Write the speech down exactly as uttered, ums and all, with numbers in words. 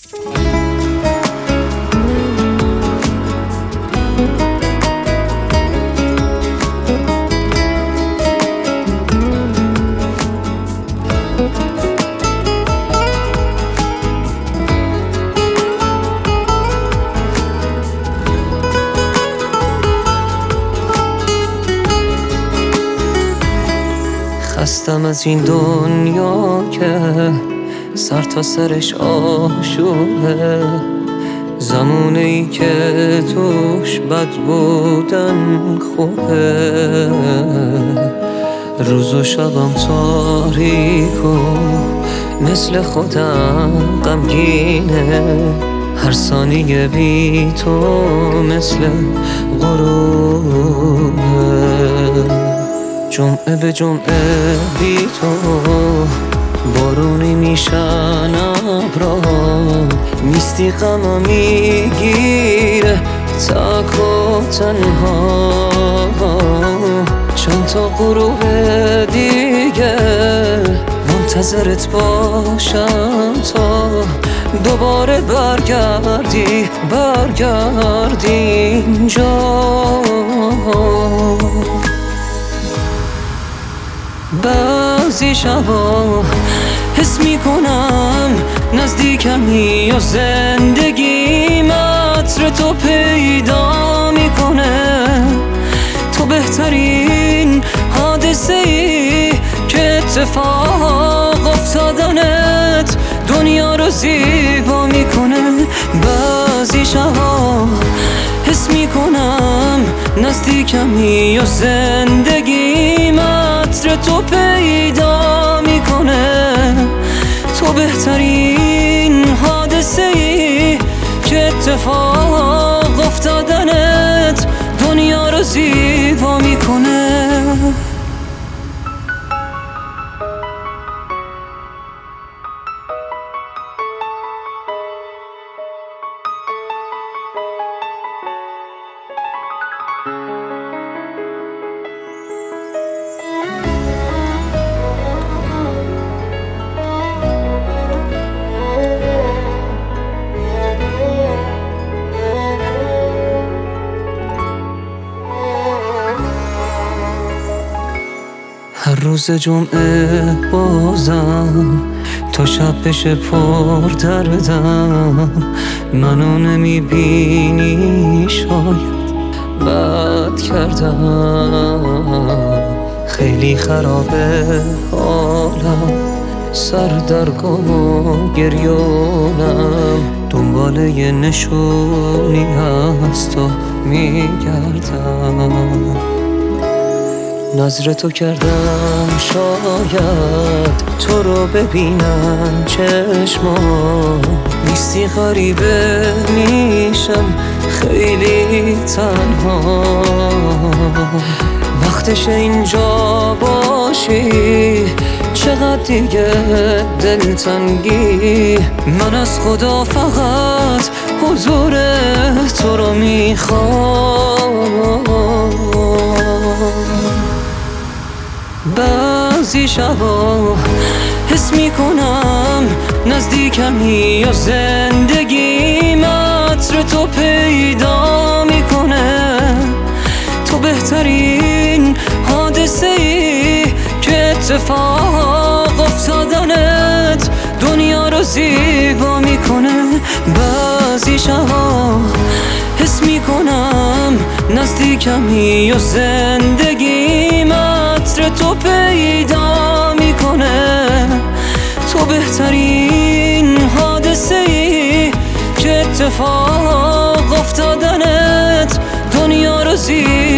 خستم از این دنیا که سر تا سرش آشوبه، زمونه ای که توش بد بودن خوبه. روز و شبم تاریک و مثل خودم غمگینه، هر ثانیه بی تو مثل غروبه. جمعه به جمعه بی تو بارونی میشن ابرا، نیستی غمم میگیره تک و تنها. چند تا غروب دیگه منتظرت باشم تا دوباره برگردی برگردی اینجا. بعضی شبا حس میکنم نزدیکمی و زندگیم عطر تو پیدا میکنه. تو بهترین حادثه ای که اتفاق افتادنت دنیا رو زیبا میکنه. بعضی شبا حس میکنم نزدیکمی و زندگیم عطر تو پیدا میکنه. تو بهترین حادثه ای که اتفاق افتادنت دنیا رو زیبا میکنه. هر روز جمعه بازم تا شب بشه پر دردم، منو نمیبینی شاید بد کردم. خیلی خرابه حالم، سر در گم و گریونم، دنبال یه نشونی هست و میگردم. نظر تو کردم شاید تو رو ببینم چشمام، نیستی غریبه میشم خیلی تنها. وقتش اینجا باشی چقدر دیگه دلتنگی. من از خدا فقط حضور تو رو میخوام. بعضی شبا حس میکنم نزدیکمی و زندگیم عطر تو پیدا میکنه. تو بهترین حادثه ای که اتفاق افتادنت دنیا رو زیبا میکنه. بعضی شبا حس میکنم نزدیکمی و زندگیم عطر تو پیدا میکنه. تو بهترین حادثه ای که اتفاق افتادنت دنیا رو زیبا